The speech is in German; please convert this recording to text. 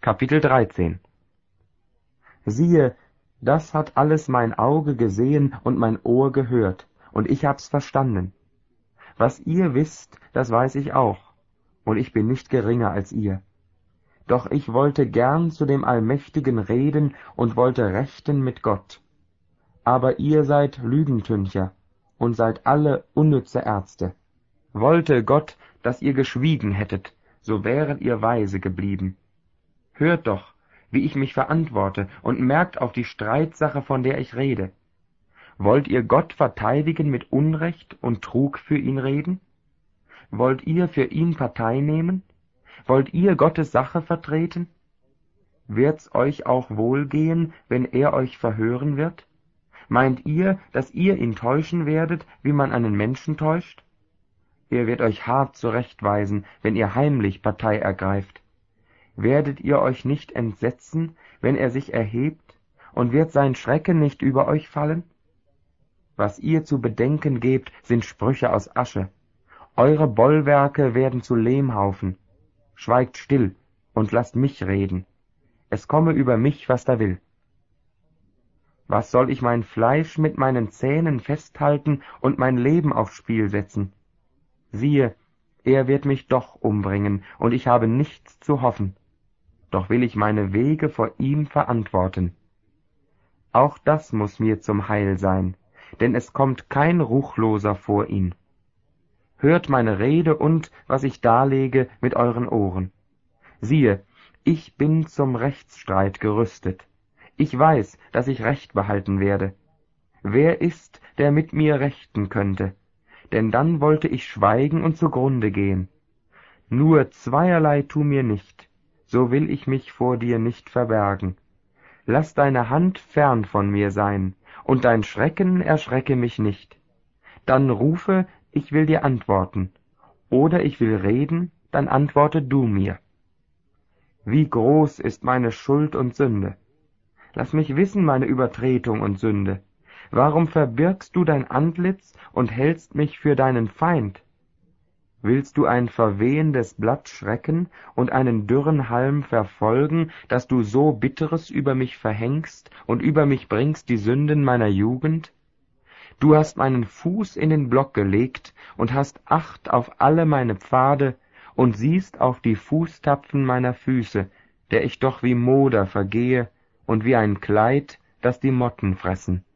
Kapitel 13. Siehe, das hat alles mein Auge gesehen und mein Ohr gehört, und ich hab's verstanden. Was ihr wisst, das weiß ich auch, und ich bin nicht geringer als ihr. Doch ich wollte gern zu dem Allmächtigen reden und wollte rechten mit Gott. Aber ihr seid Lügentüncher und seid alle unnütze Ärzte. Wollte Gott, dass ihr geschwiegen hättet, so wäret ihr weise geblieben. Hört doch, wie ich mich verantworte, und merkt auf die Streitsache, von der ich rede. Wollt ihr Gott verteidigen mit Unrecht und Trug für ihn reden? Wollt ihr für ihn Partei nehmen? Wollt ihr Gottes Sache vertreten? Wird's euch auch wohlgehen, wenn er euch verhören wird? Meint ihr, dass ihr ihn täuschen werdet, wie man einen Menschen täuscht? Er wird euch hart zurechtweisen, wenn ihr heimlich Partei ergreift. Werdet ihr euch nicht entsetzen, wenn er sich erhebt, und wird sein Schrecken nicht über euch fallen? Was ihr zu bedenken gebt, sind Sprüche aus Asche. Eure Bollwerke werden zu Lehmhaufen. Schweigt still und lasst mich reden. Es komme über mich, was da will. Was soll ich mein Fleisch mit meinen Zähnen festhalten und mein Leben aufs Spiel setzen? Siehe, er wird mich doch umbringen, und ich habe nichts zu hoffen. Doch will ich meine Wege vor ihm verantworten. Auch das muß mir zum Heil sein, denn es kommt kein Ruchloser vor ihn. Hört meine Rede und, was ich darlege, mit euren Ohren. Siehe, ich bin zum Rechtsstreit gerüstet. Ich weiß, dass ich Recht behalten werde. Wer ist, der mit mir rechten könnte? Denn dann wollte ich schweigen und zugrunde gehen. Nur zweierlei tu mir nicht, so will ich mich vor dir nicht verbergen. Lass deine Hand fern von mir sein, und dein Schrecken erschrecke mich nicht. Dann rufe, ich will dir antworten, oder ich will reden, dann antworte du mir. Wie groß ist meine Schuld und Sünde! Lass mich wissen meine Übertretung und Sünde. Warum verbirgst du dein Antlitz und hältst mich für deinen Feind? Willst du ein verwehendes Blatt schrecken und einen dürren Halm verfolgen, dass du so Bitteres über mich verhängst und über mich bringst die Sünden meiner Jugend? Du hast meinen Fuß in den Block gelegt und hast Acht auf alle meine Pfade und siehst auf die Fußtapfen meiner Füße, der ich doch wie Moder vergehe und wie ein Kleid, das die Motten fressen.